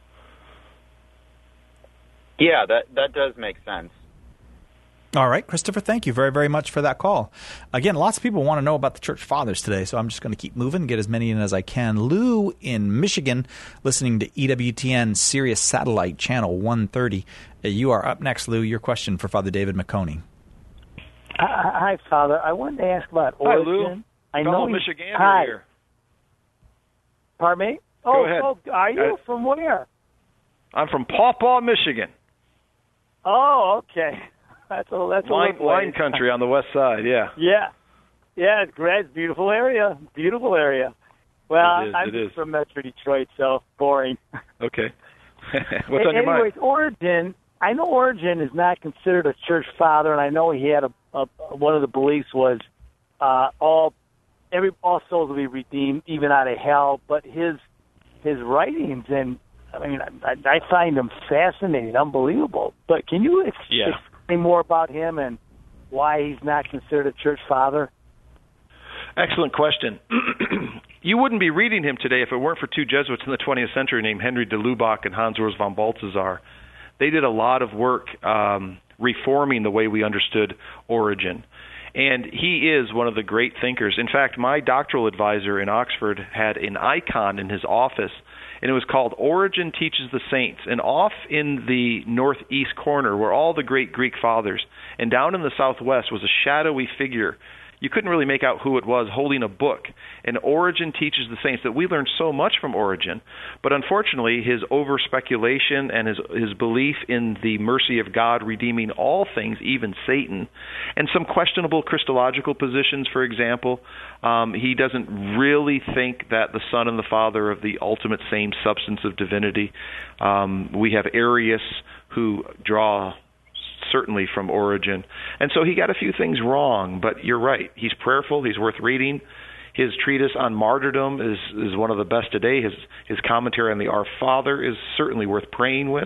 Yeah, that, that does make sense. All right, Christopher, thank you very, very much for that call. Again, lots of people want to know about the Church Fathers today, so I'm just going to keep moving, get as many in as I can. Lou in Michigan, listening to E W T N Sirius Satellite Channel one thirty. Uh, you are up next, Lou. Your question for Father David Maconie. Hi, Father. I wanted to ask about Hi, Origen. Lou. I Fellow know he- Michigander Hi. here. Pardon me? Go oh, ahead. oh, are you Uh, from where? I'm from Paw Paw, Michigan. Oh, okay. That's a that's a Wine, little wine place. country on the west side, yeah. Yeah, yeah, it's great. It's a beautiful area. Beautiful area. Well, It is, I'm it is. from Metro Detroit, so boring. Okay. What's on your Anyways, mind? Origen. I know Origen is not considered a church father, and I know he had a, a one of the beliefs was uh, all every all souls will be redeemed, even out of hell. But his his writings, and I mean, I, I find them fascinating, unbelievable. But can you ex- Yeah. explain more about him and why he's not considered a church father? Excellent question. You wouldn't be reading him today if it weren't for two Jesuits in the twentieth century named Henry de Lubac and Hans Urs von Balthasar. They did a lot of work um, reforming the way we understood Origen. And he is one of the great thinkers. In fact, my doctoral advisor in Oxford had an icon in his office, and it was called Origen Teaches the Saints. And off in the northeast corner were all the great Greek fathers, and down in the southwest was a shadowy figure. You couldn't really make out who it was, holding a book. And Origen Teaches the Saints, that we learned so much from Origen. But unfortunately, his over-speculation and his, his belief in the mercy of God redeeming all things, even Satan, and some questionable Christological positions, for example, um, he doesn't really think that the Son and the Father are the ultimate same substance of divinity. Um, we have Arius, who draw certainly from Origen. And so he got a few things wrong, but you're right. He's prayerful. He's worth reading. His treatise on martyrdom is, is one of the best today. His his commentary on the Our Father is certainly worth praying with.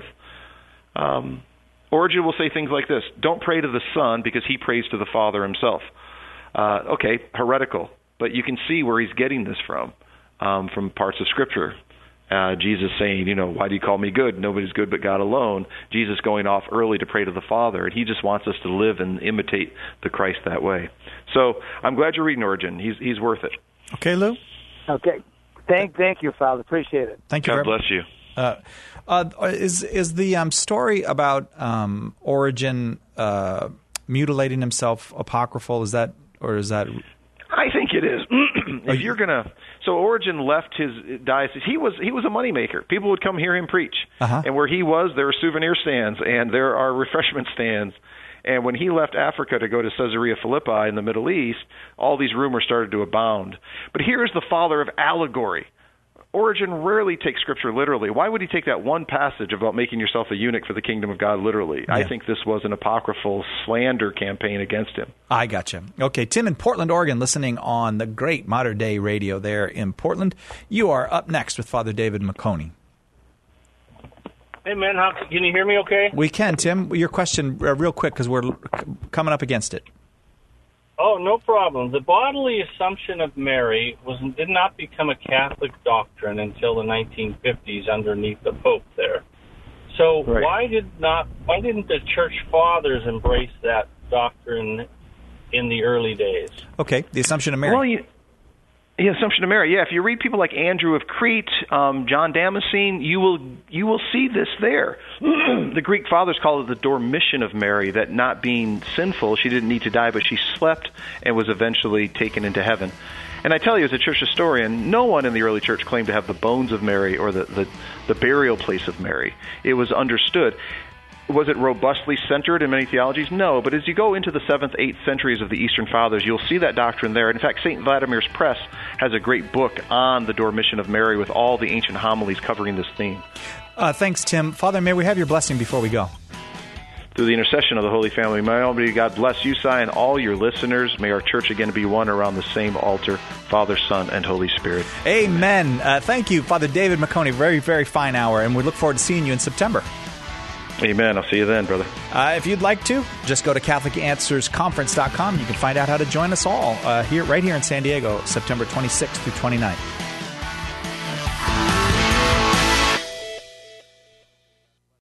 Um, Origen will say things like this: don't pray to the Son because he prays to the Father himself. Uh, okay, heretical, but you can see where he's getting this from, um, from parts of Scripture. Uh, Jesus saying, you know, why do you call me good? Nobody's good but God alone. Jesus going off early to pray to the Father, and he just wants us to live and imitate the Christ that way. So I'm glad you're reading Origen. He's he's worth it. Okay, Lou? Okay. Thank thank you, Father. Appreciate it. Thank you. God very bless you. Uh, uh, is is the um, story about um, Origen uh, mutilating himself apocryphal? Is that, or is that? I think it is. If you're gonna, so Origen left his diocese. He was he was a moneymaker. People would come hear him preach, uh-huh. and where he was, there are souvenir stands and there are refreshment stands. And when he left Africa to go to Caesarea Philippi in the Middle East, all these rumors started to abound. But here is the father of allegory. Origen rarely takes Scripture literally. Why would he take that one passage about making yourself a eunuch for the kingdom of God literally? Yeah. I think this was an apocryphal slander campaign against him. I gotcha. Okay, Tim in Portland, Oregon, listening on the great Modern Day Radio there in Portland. You are up next with Father David Maconie. Hey, man, how, can you hear me okay? We can, Tim. Your question uh, real quick because we're c- coming up against it. Oh, no problem. The bodily assumption of Mary was did not become a Catholic doctrine until the nineteen fifties underneath the Pope there. So Right. why did not why didn't the Church Fathers embrace that doctrine in the early days? Okay, the Assumption of Mary. Well, you, Yeah, Assumption of Mary. Yeah, if you read people like Andrew of Crete, um, John Damascene, you will you will see this there. The Greek fathers call it the Dormition of Mary, that not being sinful, she didn't need to die, but she slept and was eventually taken into heaven. And I tell you, as a church historian, no one in the early church claimed to have the bones of Mary or the, the, the burial place of Mary. It was understood. Was it robustly centered in many theologies? No, but as you go into the seventh, eighth centuries of the Eastern Fathers, you'll see that doctrine there. In fact, Saint Vladimir's Press has a great book on the Dormition of Mary with all the ancient homilies covering this theme. Uh, thanks, Tim. Father, may we have your blessing before we go? Through the intercession of the Holy Family, may Almighty God bless you, Si, and all your listeners. May our church again be one around the same altar, Father, Son, and Holy Spirit. Amen. Uh, thank you, Father David McConey. Very, very fine hour, and we look forward to seeing you in September. Amen. I'll see you then, brother. Uh, if you'd like to, just go to Catholic Answers Conference dot com. You can find out how to join us all uh, here, right here in San Diego, September twenty-sixth through twenty-ninth.